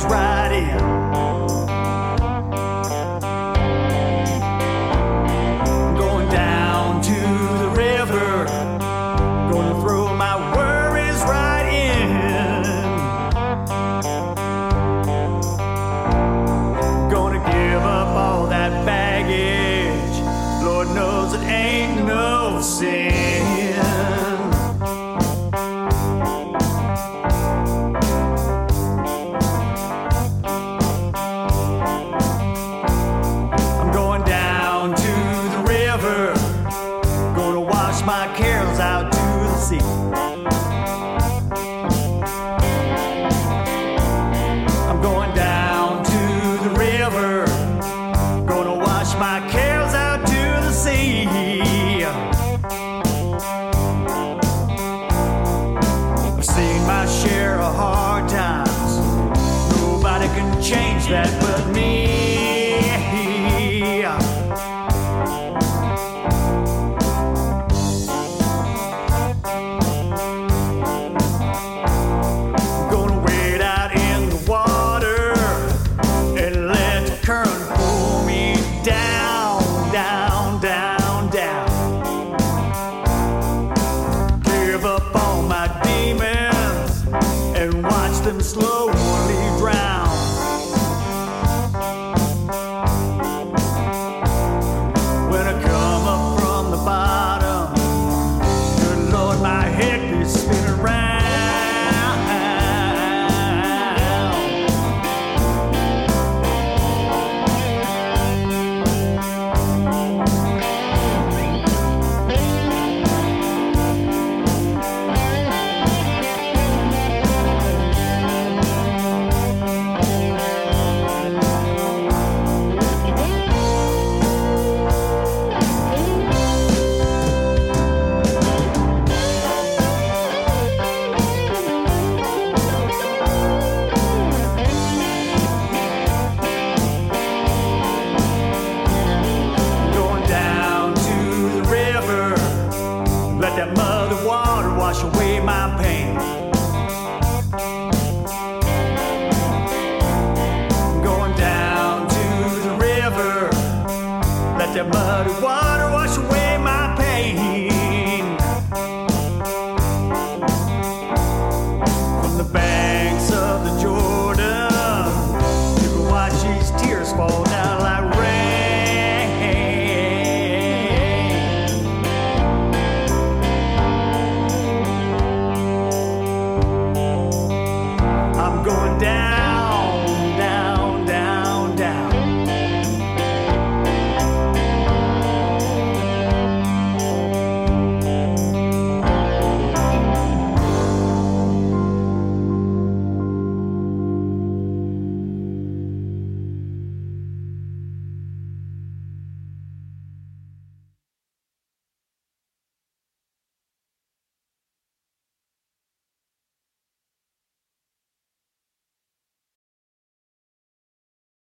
worries right in. Going down to the river, gonna throw my worries right in. Gonna give up all that baggage, Lord knows it ain't no sin. My carols out to the sea. I'm going down to the river, gonna wash my carols out to the sea. I've seen my share of hard times, nobody can change that but me. Them slowly drown. When I come up from the bottom, good Lord, my head is spinning round. Let that mother water wash away my pain. Going down to the river, let that muddy water wash away my pain. From the banks of the Jordan, you can watch these tears fall down like rain. Going down